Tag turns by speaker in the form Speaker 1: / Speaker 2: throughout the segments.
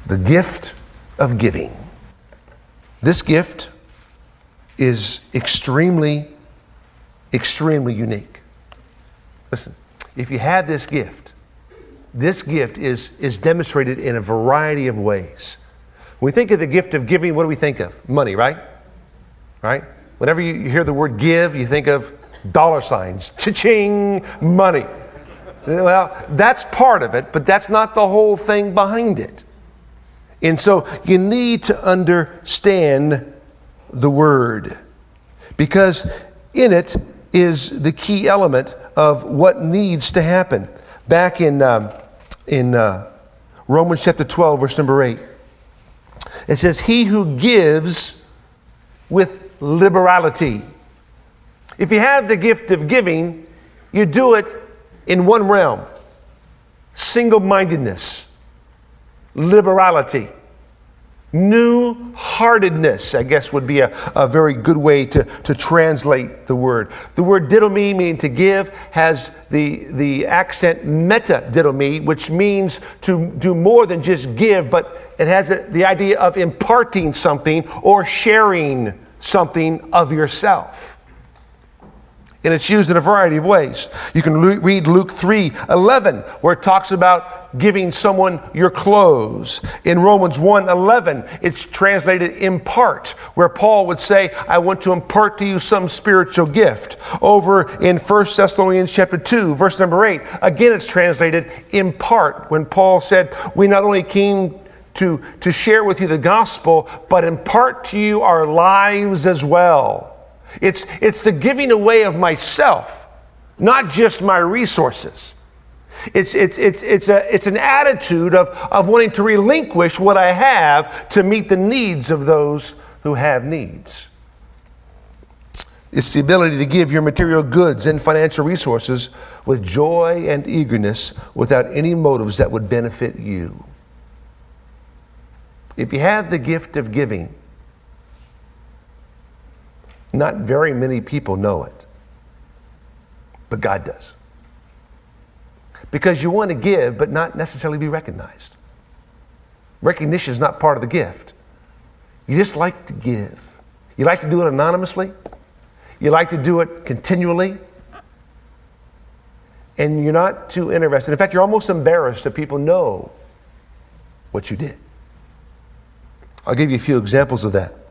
Speaker 1: The gift of giving. This gift is extremely, extremely unique. Listen, if you have this gift is demonstrated in a variety of ways. When we think of the gift of giving, what do we think of? Money, right? Right? Whenever you hear the word give, you think of dollar signs, cha-ching, money. Well, that's part of it, but that's not the whole thing behind it. And so you need to understand the word, because in it is the key element of what needs to happen. Back in Romans chapter 12, verse number 8, it says, "He who gives with liberality." If you have the gift of giving, you do it in one realm: single-mindedness, liberality, new-heartedness, I guess would be a very good way to translate the word. The word didomi, meaning to give, has the accent meta didomi, which means to do more than just give, but it has the idea of imparting something or sharing something of yourself. And it's used in a variety of ways. You can read Luke 3:11, where it talks about giving someone your clothes. In Romans 1:11, it's translated impart, where Paul would say, "I want to impart to you some spiritual gift." Over in 1 Thessalonians chapter 2, verse number 8, again it's translated impart, when Paul said, "We not only came to share with you the gospel, but impart to you our lives as well." It's the giving away of myself, not just my resources. It's an attitude of wanting to relinquish what I have to meet the needs of those who have needs. It's the ability to give your material goods and financial resources with joy and eagerness without any motives that would benefit you. If you have the gift of giving, not very many people know it, but God does. Because you want to give, but not necessarily be recognized. Recognition is not part of the gift. You just like to give. You like to do it anonymously. You like to do it continually. And you're not too interested. In fact, you're almost embarrassed that people know what you did. I'll give you a few examples of that.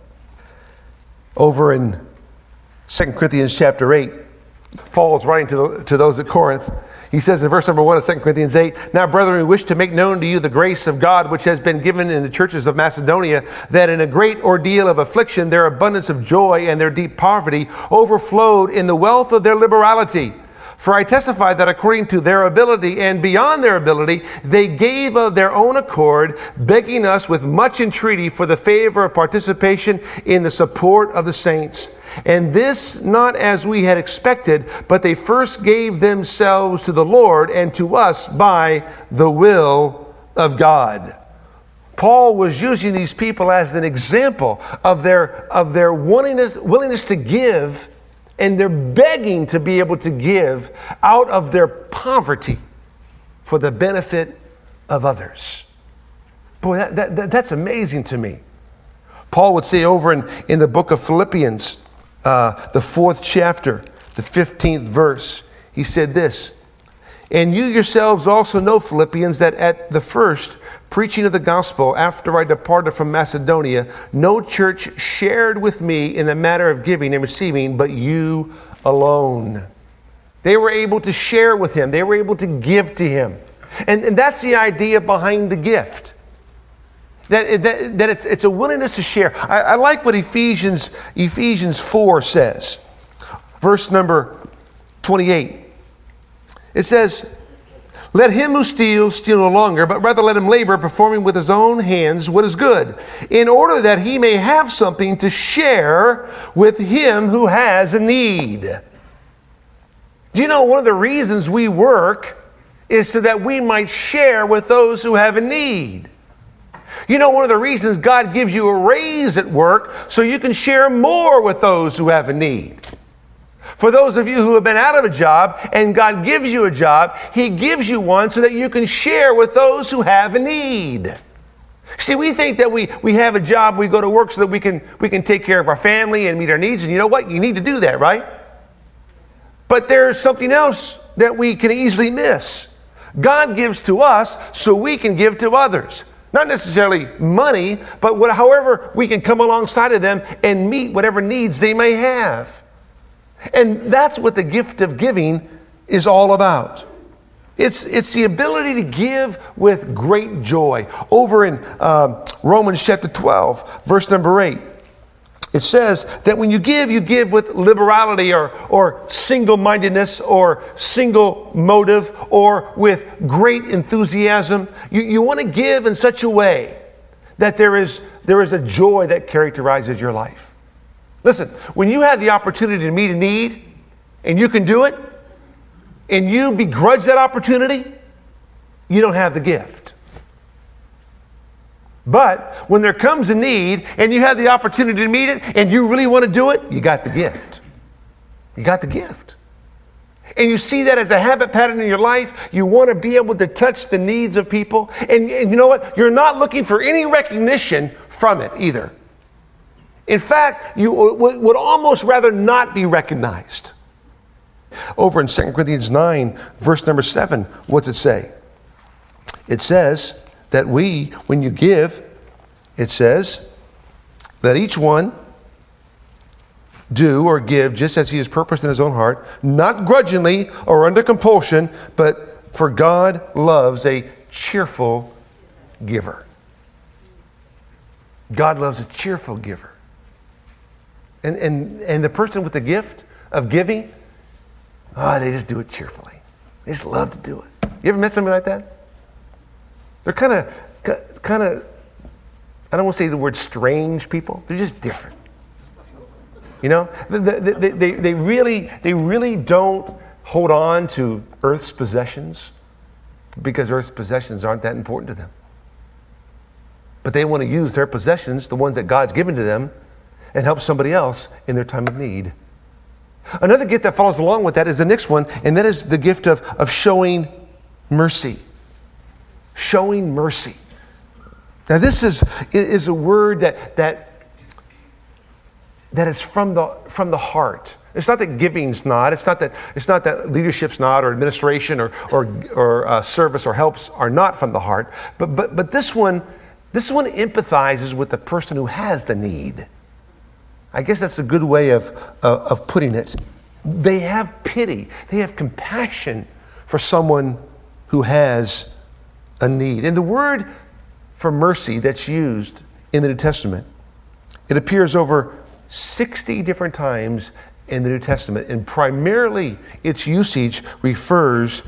Speaker 1: Over in 2 Corinthians chapter 8, Paul is writing to those at Corinth. He says in verse number 1 of 2 Corinthians 8, "Now, brethren, we wish to make known to you the grace of God which has been given in the churches of Macedonia, that in a great ordeal of affliction their abundance of joy and their deep poverty overflowed in the wealth of their liberality. For I testify that according to their ability and beyond their ability, they gave of their own accord, begging us with much entreaty for the favor of participation in the support of the saints. And this not as we had expected, but they first gave themselves to the Lord and to us by the will of God." Paul was using these people as an example of their willingness to give, and they're begging to be able to give out of their poverty for the benefit of others. Boy, that's amazing to me. Paul would say over in the book of Philippians, the 4th chapter, the 15th verse, he said this, "And you yourselves also know, Philippians, that at the first preaching of the gospel, after I departed from Macedonia, no church shared with me in the matter of giving and receiving, but you alone." They were able to share with him. They were able to give to him. And that's the idea behind the gift. That it's a willingness to share. I like what Ephesians 4 says. Verse number 28. It says, "Let him who steals steal no longer, but rather let him labor, performing with his own hands what is good, in order that he may have something to share with him who has a need." Do you know one of the reasons we work is so that we might share with those who have a need? You know, one of the reasons God gives you a raise at work, so you can share more with those who have a need. For those of you who have been out of a job and God gives you a job, He gives you one so that you can share with those who have a need. See, we think that we have a job, we go to work so that we can take care of our family and meet our needs. And you know what? You need to do that, right? But there's something else that we can easily miss. God gives to us so we can give to others. Not necessarily money, but however we can come alongside of them and meet whatever needs they may have. And that's what the gift of giving is all about. It's the ability to give with great joy. Over in Romans chapter 12, verse number 8, it says that when you give with liberality or single-mindedness or single motive or with great enthusiasm. You want to give in such a way that there is a joy that characterizes your life. Listen, when you have the opportunity to meet a need and you can do it, and you begrudge that opportunity, you don't have the gift. But when there comes a need and you have the opportunity to meet it and you really want to do it, you got the gift. You got the gift. And you see that as a habit pattern in your life. You want to be able to touch the needs of people. And you know what? You're not looking for any recognition from it either. In fact, you would almost rather not be recognized. Over in 2 Corinthians 9, verse number 7, what's it say? It says that when you give, it says that each one do or give just as he has purposed in his own heart, not grudgingly or under compulsion, but for God loves a cheerful giver. God loves a cheerful giver. And the person with the gift of giving, they just do it cheerfully. They just love to do it. You ever met somebody like that? They're kind of, I don't want to say the word strange people. They're just different. You know, they really don't hold on to earth's possessions because earth's possessions aren't that important to them. But they want to use their possessions, the ones that God's given to them, and help somebody else in their time of need. Another gift that follows along with that is the next one, and that is the gift of showing mercy. Showing mercy. Now this is a word that is from the heart. It's not that giving's not. It's not that leadership's not, or administration or service or helps are not from the heart. But this one empathizes with the person who has the need. I guess that's a good way of putting it. They have pity. They have compassion for someone who has a need. And the word for mercy that's used in the New Testament, it appears over 60 different times in the New Testament. And primarily its usage refers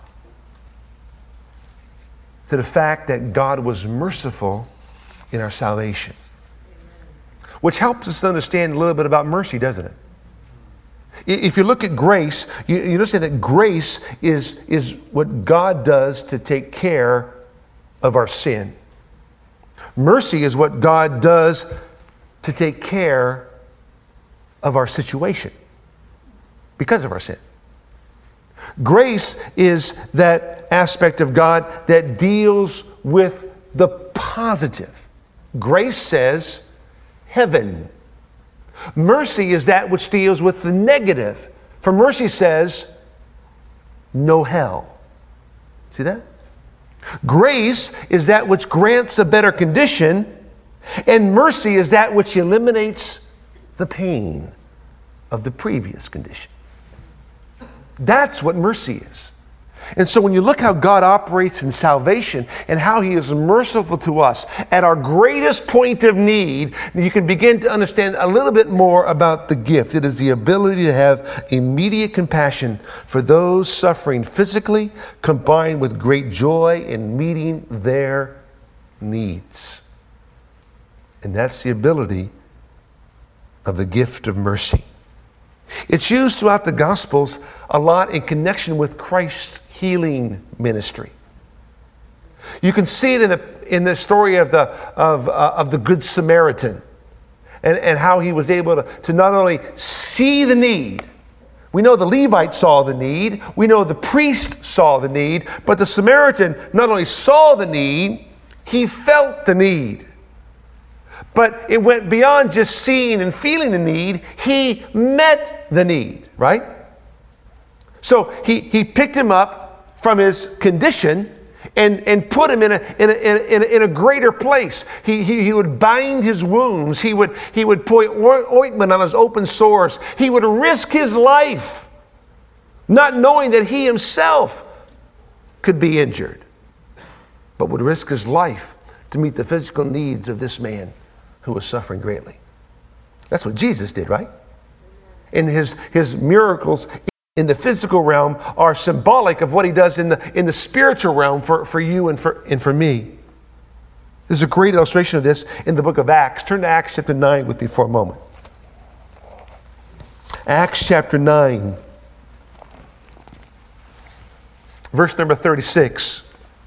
Speaker 1: to the fact that God was merciful in our salvation. Which helps us to understand a little bit about mercy, doesn't it? If you look at grace, you understand that grace is what God does to take care of our sin. Mercy is what God does to take care of our situation because of our sin. Grace is that aspect of God that deals with the positive. Grace says, heaven. Mercy is that which deals with the negative. For mercy says, no hell. See that? Grace is that which grants a better condition, and mercy is that which eliminates the pain of the previous condition. That's what mercy is. And so when you look how God operates in salvation and how He is merciful to us at our greatest point of need, you can begin to understand a little bit more about the gift. It is the ability to have immediate compassion for those suffering physically, combined with great joy in meeting their needs. And that's the ability of the gift of mercy. It's used throughout the Gospels a lot in connection with Christ's healing ministry. You can see it in the story of the Good Samaritan and how he was able to not only see the need. We know the Levite saw the need. We know the priest saw the need. But the Samaritan not only saw the need, He felt the need. But it went beyond just seeing and feeling the need. He met the need, right? So he picked him up from his condition and put him in a greater place. He would bind his wounds. He would put ointment on his open sores. He would risk his life, not knowing that he himself could be injured, but would risk his life to meet the physical needs of this man who was suffering greatly. That's what Jesus did, right? And his miracles in the physical realm are symbolic of what he does in the spiritual realm for you and for me. There's a great illustration of this in the book of Acts. Turn to Acts chapter 9 with me for a moment. Acts chapter 9, verse number 36.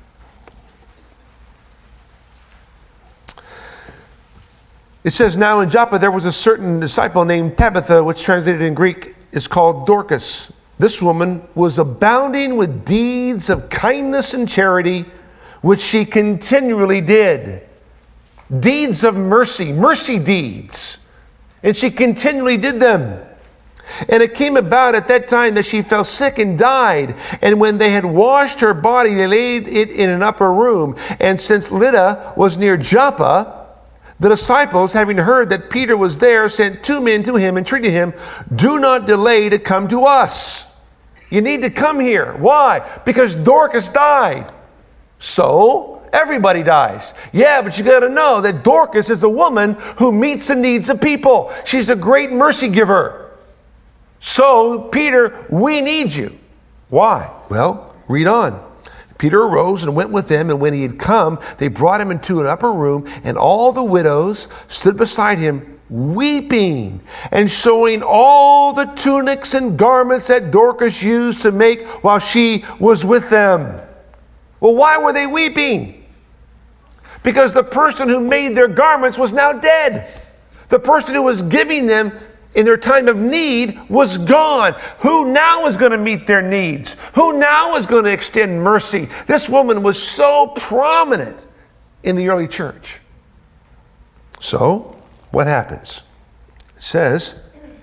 Speaker 1: It says, "Now in Joppa there was a certain disciple named Tabitha, which translated in Greek is called Dorcas. This woman was abounding with deeds of kindness and charity, which she continually did." Deeds of mercy, mercy deeds. And she continually did them. "And it came about at that time that she fell sick and died. And when they had washed her body, they laid it in an upper room. And since Lydda was near Joppa, the disciples, having heard that Peter was there, sent 2 men to him, entreating him, 'Do not delay to come to us.'" You need to come here. Why? Because Dorcas died. So, everybody dies. Yeah, but you got to know that Dorcas is a woman who meets the needs of people. She's a great mercy giver. So, Peter, we need you. Why? Well, read on. "Peter arose and went with them, and when he had come, they brought him into an upper room, and all the widows stood beside him, weeping, and showing all the tunics and garments that Dorcas used to make while she was with them." Well, why were they weeping? Because the person who made their garments was now dead. The person who was giving them in their time of need was gone. Who now is going to meet their needs? Who now is going to extend mercy? This woman was so prominent in the early church. So, what happens? It says,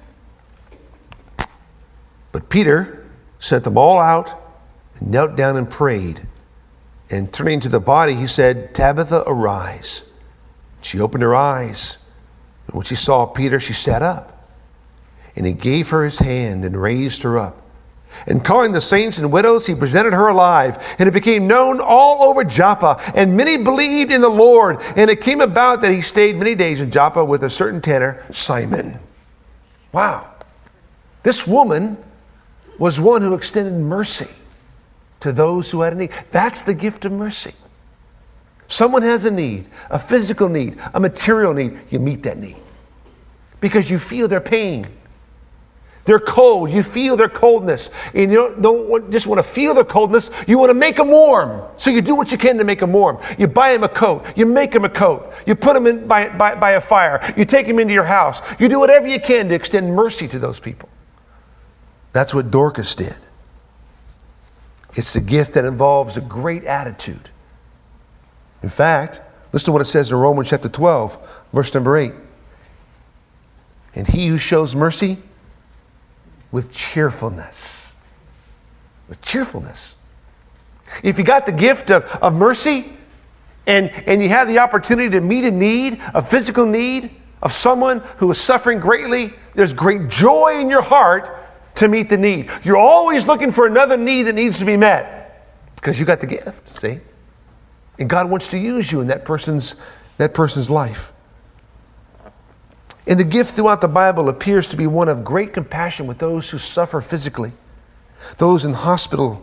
Speaker 1: "But Peter sent them all out and knelt down and prayed. And turning to the body, he said, 'Tabitha, arise.' She opened her eyes. And when she saw Peter, she sat up. And he gave her his hand and raised her up. And calling the saints and widows, he presented her alive. And it became known all over Joppa. And many believed in the Lord. And it came about that he stayed many days in Joppa with a certain tanner, Simon." Wow. This woman was one who extended mercy to those who had a need. That's the gift of mercy. Someone has a need, a physical need, a material need. You meet that need because you feel their pain. They're cold. You feel their coldness. And you don't just want to feel their coldness. You want to make them warm. So you do what you can to make them warm. You buy them a coat. You make them a coat. You put them in by a fire. You take them into your house. You do whatever you can to extend mercy to those people. That's what Dorcas did. It's the gift that involves a great attitude. In fact, listen to what it says in Romans chapter 12, verse number 8. "And he who shows mercy with cheerfulness." With cheerfulness. If you got the gift of mercy and you have the opportunity to meet a need, a physical need of someone who is suffering greatly, there's great joy in your heart to meet the need. You're always looking for another need that needs to be met because you got the gift, see? And God wants to use you in that person's life. And the gift throughout the Bible appears to be one of great compassion with those who suffer physically, those in hospitals,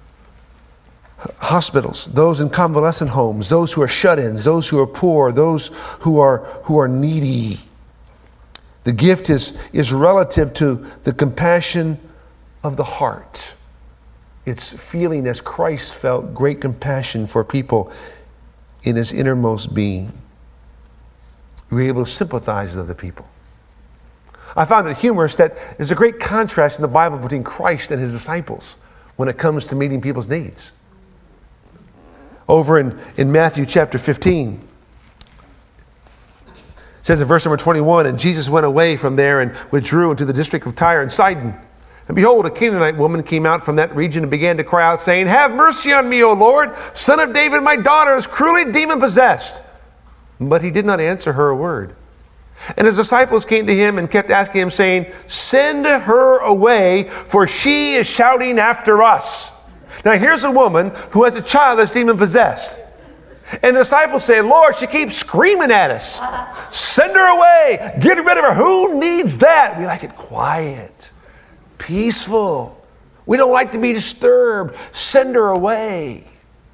Speaker 1: those in convalescent homes, those who are shut-ins, those who are poor, those who are needy. The gift is relative to the compassion of the heart. It's feeling as Christ felt great compassion for people in his innermost being. We're able to sympathize with other people. I found it humorous that there's a great contrast in the Bible between Christ and his disciples when it comes to meeting people's needs. Over in Matthew chapter 15. It says in verse number 21, and Jesus went away from there and withdrew into the district of Tyre and Sidon. And behold, a Canaanite woman came out from that region and began to cry out, saying, have mercy on me, O Lord, Son of David, my daughter is cruelly demon-possessed. But he did not answer her a word. And his disciples came to him and kept asking him, saying, send her away, for she is shouting after us. Now here's a woman who has a child that's demon-possessed. And the disciples say, Lord, she keeps screaming at us. Send her away. Get rid of her. Who needs that? We like it quiet, peaceful. We don't like to be disturbed. Send her away.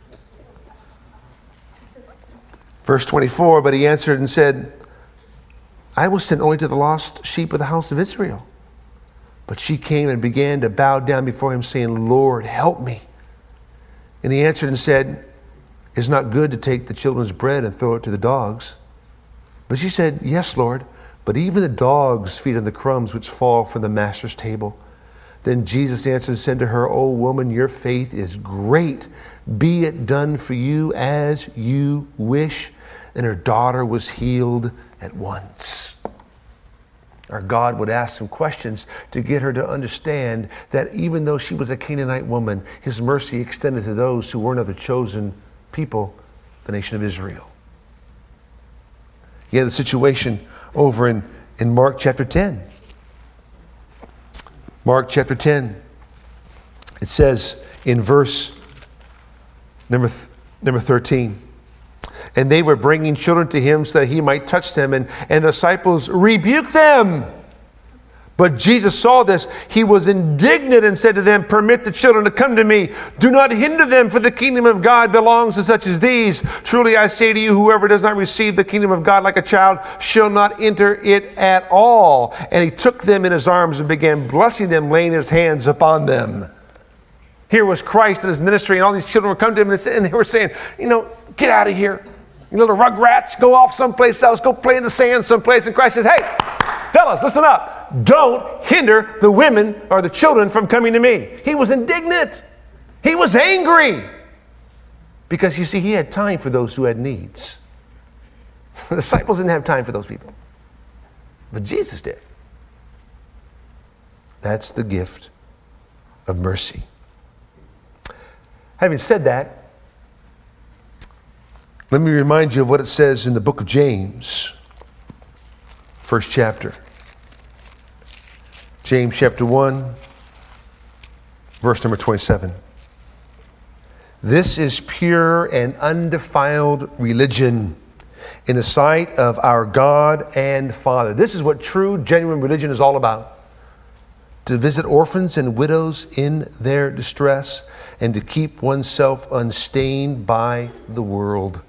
Speaker 1: Verse 24, but he answered and said, I was sent only to the lost sheep of the house of Israel. But she came and began to bow down before him, saying, Lord, help me. And he answered and said, it's not good to take the children's bread and throw it to the dogs. But she said, yes, Lord, but even the dogs feed on the crumbs which fall from the master's table. Then Jesus answered and said to her, O woman, your faith is great. Be it done for you as you wish. And her daughter was healed at once. Our God would ask some questions to get her to understand that even though she was a Canaanite woman, his mercy extended to those who weren't of the chosen people, the nation of Israel. You have the situation over in Mark chapter 10. Mark chapter 10. It says in verse number 13, and they were bringing children to him so that he might touch them, and the disciples rebuked them. But Jesus saw this. He was indignant and said to them, permit the children to come to me. Do not hinder them, for the kingdom of God belongs to such as these. Truly I say to you, whoever does not receive the kingdom of God like a child shall not enter it at all. And he took them in his arms and began blessing them, laying his hands upon them. Here was Christ and his ministry, and all these children were coming to him, and they were saying, get out of here. You little rugrats, go off someplace else, go play in the sand someplace. And Christ says, hey, fellas, listen up. Don't hinder the women or the children from coming to me. He was indignant. He was angry. Because you see, he had time for those who had needs. The disciples didn't have time for those people. But Jesus did. That's the gift of mercy. Having said that, let me remind you of what it says in the book of James, first chapter. James chapter 1, verse number 27. This is pure and undefiled religion in the sight of our God and Father. This is what true, genuine religion is all about. To visit orphans and widows in their distress and to keep oneself unstained by the world.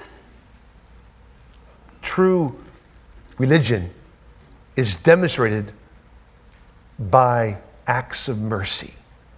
Speaker 1: True religion is demonstrated by acts of mercy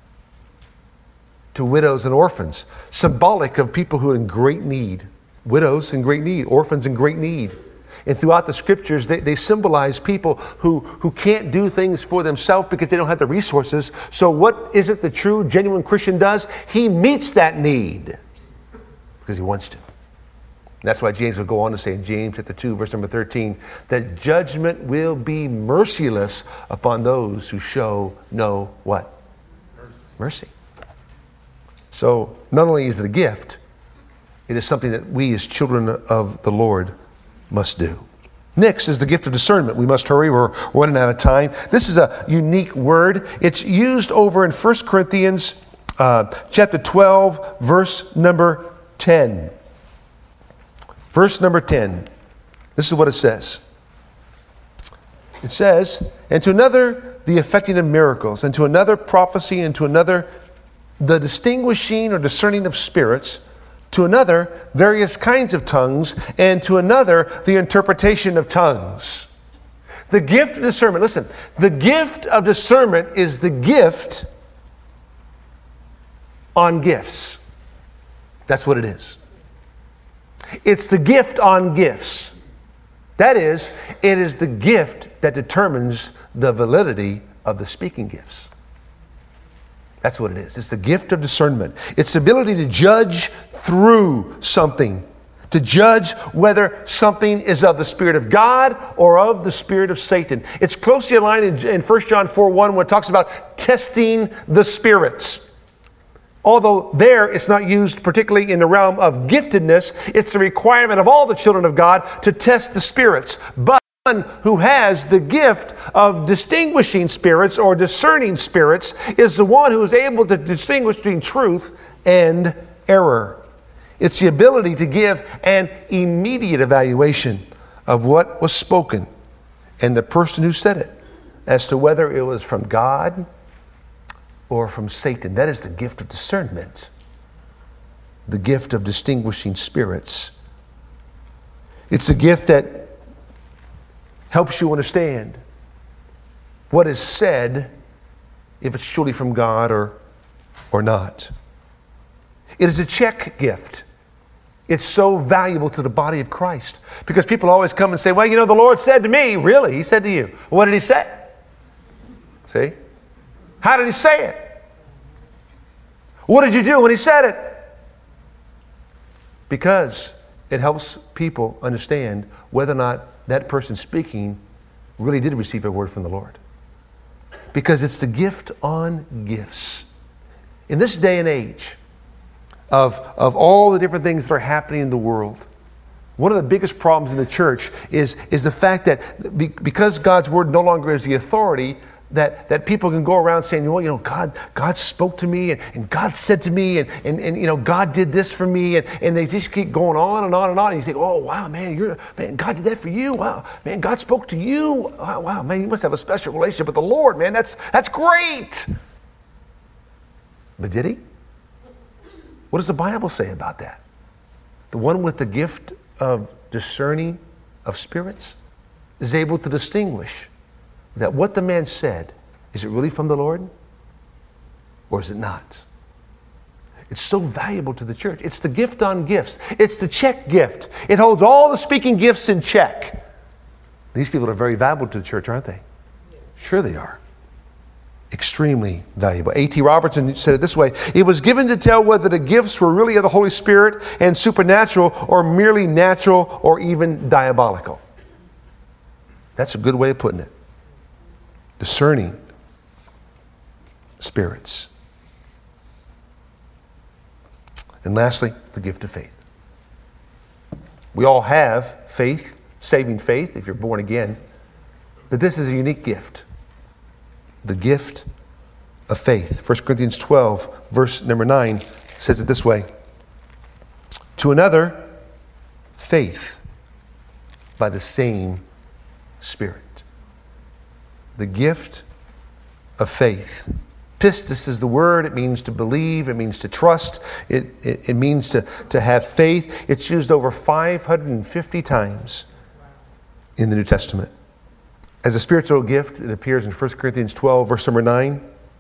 Speaker 1: to widows and orphans, symbolic of people who are in great need. Widows in great need, orphans in great need. And throughout the scriptures, they symbolize people who can't do things for themselves because they don't have the resources. So what is it the true, genuine Christian does? He meets that need because he wants to. That's why James will go on to say in James chapter 2, verse number 13, that judgment will be merciless upon those who show no what? Mercy. So not only is it a gift, it is something that we as children of the Lord must do. Next is the gift of discernment. We must hurry. We're running out of time. This is a unique word. It's used over in 1 Corinthians chapter 12, verse number 10. Verse number 10. This is what it says. It says, and to another the effecting of miracles, and to another prophecy, and to another the distinguishing or discerning of spirits, to another various kinds of tongues, and to another the interpretation of tongues. The gift of discernment, listen, the gift of discernment is the gift on gifts. That's what it is. It's the gift on gifts. That is, it is the gift that determines the validity of the speaking gifts. That's what it is. It's the gift of discernment. It's the ability to judge through something, to judge whether something is of the Spirit of God or of the spirit of Satan. It's closely aligned in 1 John 4:1 when it talks about testing the spirits. Although there it's not used particularly in the realm of giftedness, it's the requirement of all the children of God to test the spirits. But one who has the gift of distinguishing spirits or discerning spirits is the one who is able to distinguish between truth and error. It's the ability to give an immediate evaluation of what was spoken and the person who said it as to whether it was from God or from Satan. That is the gift of discernment, the gift of distinguishing spirits. It's a gift that helps you understand what is said, if it's truly from God or not. It is a check gift. It's so valuable to the body of Christ because people always come and say, well, the Lord said to me. Really? He said to you. What did he say? See? How did he say it? What did you do when he said it? Because it helps people understand whether or not that person speaking really did receive a word from the Lord. Because it's the gift on gifts. In this day and age of all the different things that are happening in the world, one of the biggest problems in the church is the fact that because God's word no longer is the authority, that people can go around saying, God spoke to me and God said to me and God did this for me and they just keep going on and on and on. And you think, oh wow, man, God did that for you. Wow, man, God spoke to you. Wow, man, you must have a special relationship with the Lord, man. That's great. But did he? What does the Bible say about that? The one with the gift of discerning of spirits is able to distinguish that what the man said, is it really from the Lord or is it not? It's so valuable to the church. It's the gift on gifts. It's the check gift. It holds all the speaking gifts in check. These people are very valuable to the church, aren't they? Sure they are. Extremely valuable. A.T. Robertson said it this way: it was given to tell whether the gifts were really of the Holy Spirit and supernatural or merely natural or even diabolical. That's a good way of putting it. Discerning spirits. And lastly, the gift of faith. We all have faith, saving faith, if you're born again. But this is a unique gift. The gift of faith. 1 Corinthians 12, verse number 9, says it this way: to another, faith by the same Spirit. The gift of faith. Pistis is the word. It means to believe. It means to trust. It means to have faith. It's used over 550 times in the New Testament. As a spiritual gift, it appears in 1 Corinthians 12, verse number 9.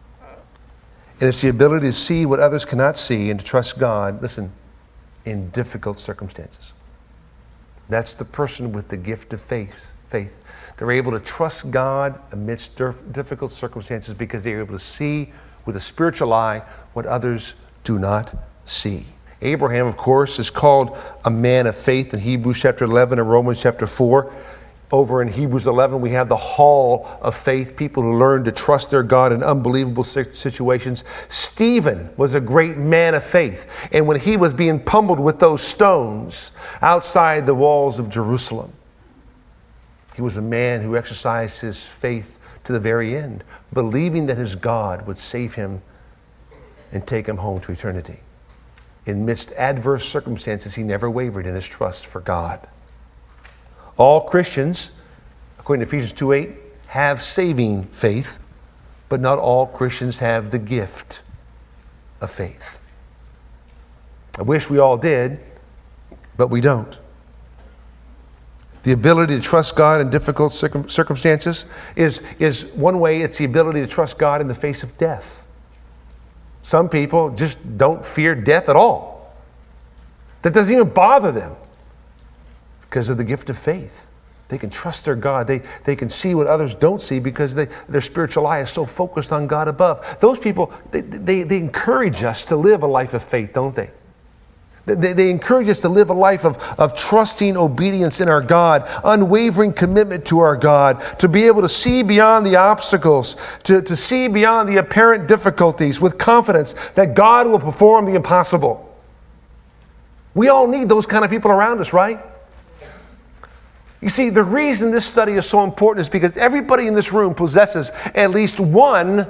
Speaker 1: And it's the ability to see what others cannot see and to trust God, listen, in difficult circumstances. That's the person with the gift of faith. They're able to trust God amidst difficult circumstances because they're able to see with a spiritual eye what others do not see. Abraham, of course, is called a man of faith in Hebrews chapter 11 and Romans chapter 4. Over in Hebrews 11, we have the hall of faith, people who learn to trust their God in unbelievable situations. Stephen was a great man of faith. And when he was being pummeled with those stones outside the walls of Jerusalem, he was a man who exercised his faith to the very end, believing that his God would save him and take him home to eternity. In midst adverse circumstances, he never wavered in his trust for God. All Christians, according to Ephesians 2:8, have saving faith, but not all Christians have the gift of faith. I wish we all did, but we don't. The ability to trust God in difficult circumstances is one way. It's the ability to trust God in the face of death. Some people just don't fear death at all. That doesn't even bother them because of the gift of faith. They can trust their God. They can see what others don't see because their spiritual eye is so focused on God above. Those people, they encourage us to live a life of faith, don't they? They encourage us to live a life of trusting obedience in our God, unwavering commitment to our God, to be able to see beyond the obstacles, to see beyond the apparent difficulties with confidence that God will perform the impossible. We all need those kind of people around us, right? You see, the reason this study is so important is because everybody in this room possesses at least one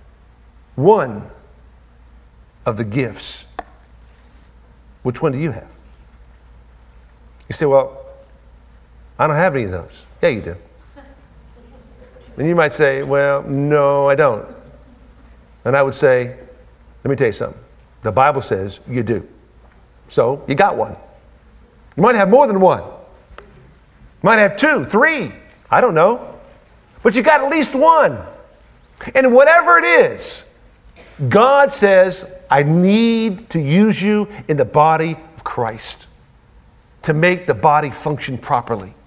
Speaker 1: of the gifts. Which one do you have? You say, well, I don't have any of those. Yeah, you do. And you might say, well, no, I don't. And I would say, let me tell you something. The Bible says you do. So you got one. You might have more than one. You might have 2, 3. I don't know. But you got at least one. And whatever it is, God says, I need to use you in the body of Christ to make the body function properly.